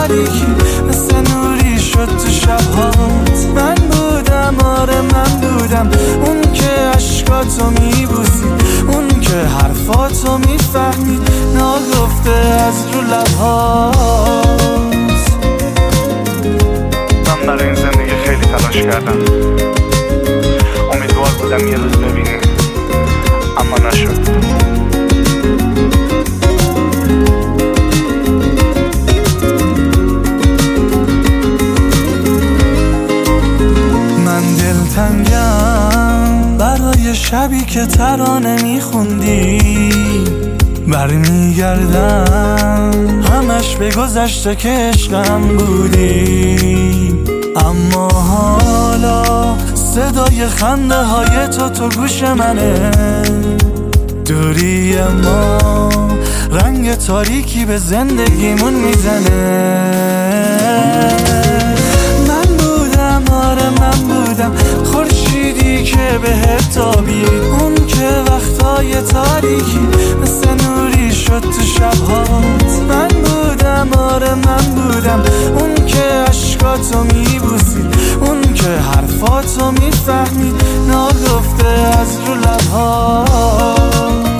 تاریکی، مثل نوری شد تو شبهات. من بودم، آره من بودم، اون که عشقاتو میبوسید، اون که حرفاتو میفهمید ناگفته از رو لبهات. من برای این زندگی خیلی تلاش کردم، امیدوار بودم یه روز ببینی، اما نشد. من دلتنگم برای شبی که ترانه میخوندی، برمیگردم همش به گذشته که عشقم بودی. اما حالا صدای خنده های تو گوش منه، دوری ما رنگ تاریکی به زندگیمون میزنه. من بودم، آره من بودم، خورشیدی که بهت تابید، اون که وقتای تاریکی مثل نوری شد تو شبهات. من بودم، آره من بودم، اون که عشقاتو میبوسید، اون که حرفاتو میفهمید ناگفته از رو لبهات.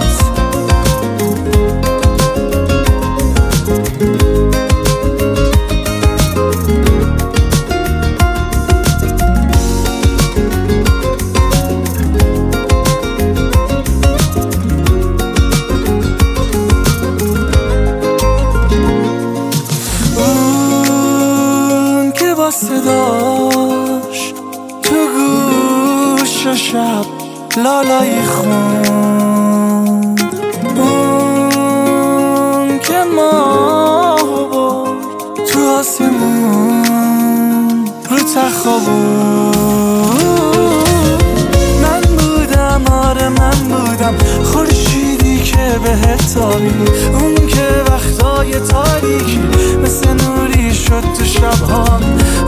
صداش تو گوش شب لالایی خون، اون که ماه بود تو آسمون رو تخابون. من بودم، آره من بودم، خورشیدی که بهت تابید، اون که وقتای تاریکی مثل نوری شد تو شبها.